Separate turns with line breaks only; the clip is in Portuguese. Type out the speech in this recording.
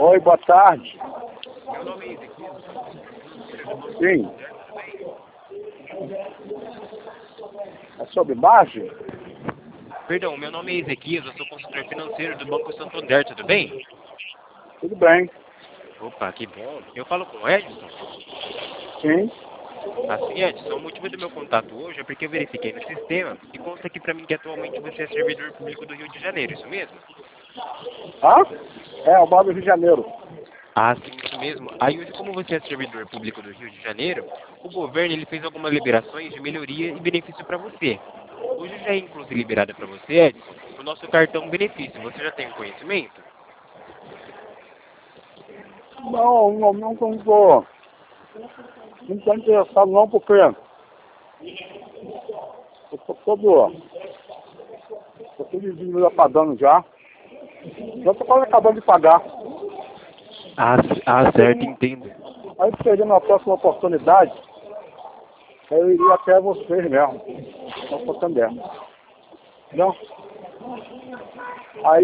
Oi, boa tarde.
Meu nome é Ezequiel.
Sim. É sobre margem?
Perdão, meu nome é Ezequiel, eu sou consultor financeiro do Banco Santander, tudo bem?
Tudo bem.
Opa, que bom. Eu falo com o Edson.
Sim.
Assim, Edson, o motivo do meu contato hoje é porque eu verifiquei no sistema e consta aqui pra mim que atualmente você é servidor público do Rio de Janeiro, isso mesmo?
Ah? É, o Bar do Rio de Janeiro.
Ah, sim, isso mesmo. Aí hoje, como você é servidor público do Rio de Janeiro, o governo ele fez algumas liberações de melhoria e benefício para você. Hoje já é inclusive liberada para você, Edson, o nosso cartão benefício. Você já tem um conhecimento?
Não tô interessado não, porque eu tô tudo já pagando já. Já tô quase acabando de pagar.
Certo, entendo.
Aí perdendo a próxima oportunidade, eu iria até vocês mesmo. Não tô entendendo. Não? Aí